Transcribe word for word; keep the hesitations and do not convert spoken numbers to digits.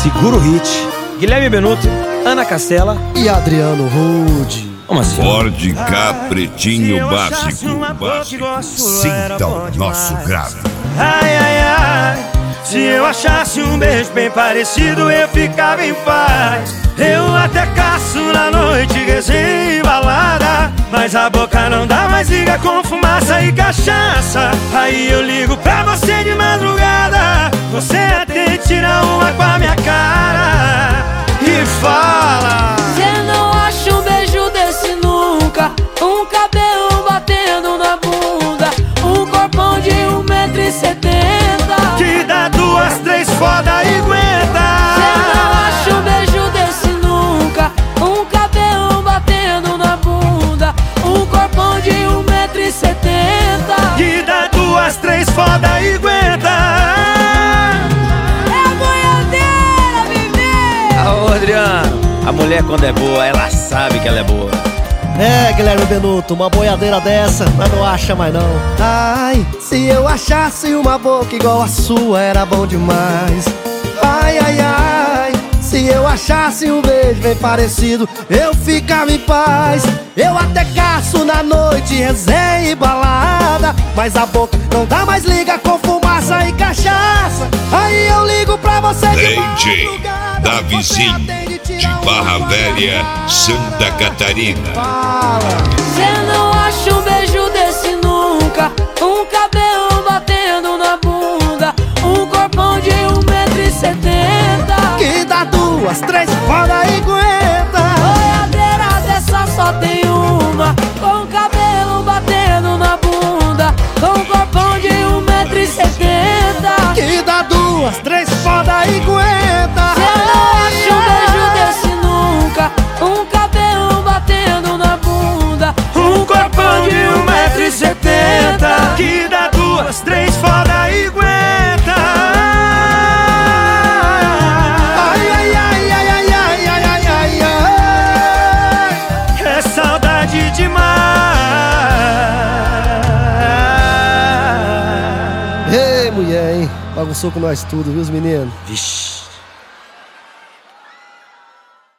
Segura o Hit, Guilherme Benuto, Ana Castela e Adriano Rude. Vamos assim. Ford Ka Pretinho Básico, básico. Sinta o nosso grave. Ai, ai, ai. Se eu achasse um beijo bem parecido, eu ficava em paz. Eu até caço na noite, resenha e balada, mas a boca não dá mais, liga com fumaça e cachaça. Aí eu ligo pra você de madrugada, você atende, tira uma com a minha cara e fala: cê não acha um beijo desse nunca, um cabelo batendo na bunda, um corpão de um metro e setenta, que dá duas, três foda e aguenta. Cê não acha um beijo desse nunca, um cabelo batendo na bunda, um corpão de um metro e setenta, que dá duas, três foda e aguenta. É a boiadeira, bebê! Ô Adriano, a mulher quando é boa, ela sabe que ela é boa. É, Guilherme Benuto, uma boiadeira dessa, mas não acha mais não. Ai, se eu achasse uma boca igual a sua, era bom demais. Ai, ai, ai, se eu achasse um beijo bem parecido, eu ficava em paz. Eu até caço na noite, resenha e balada, mas a boca não dá mais, liga com fumaça e cachaça. Aí eu ligo pra você de D J madrugada, Davizinho, você atende, de tira uma Barra com a Velha, minha Santa Catarina. Cê não acha um beijo desse nunca, um cabelo batendo na bunda, um corpão de um metro e setenta, que dá duas, três, foda e aguenta. boiadeira dessa só tem uma, com cabelo batendo na bunda, com corpão de um metro e setenta, Que dá duas, três, foda e aguenta. cê não acha um beijo desse nunca, um cabelo batendo na bunda, Um corpão de um metro e setenta, que dá duas, três foda e aguenta. Ai, ai, ai, ai, ai, ai, ai, ai, ai, ai. É saudade demais. Ei, mulher, hein? Bagunçou com nós tudo, viu, os meninos? Vixe.